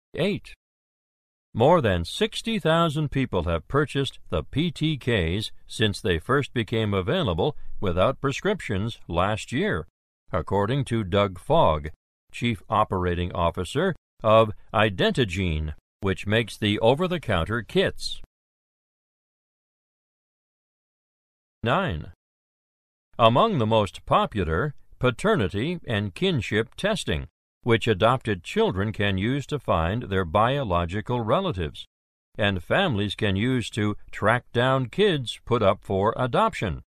8. More than 60,000 people have purchased the PTKs since they first became available without prescriptions last year, according to Doug Fogg, Chief Operating Officer of Identigene, which makes the over-the-counter kits. 9. Among the most popular, paternity and kinship testing, which adopted children can use to find their biological relatives, and families can use to track down kids put up for adoption.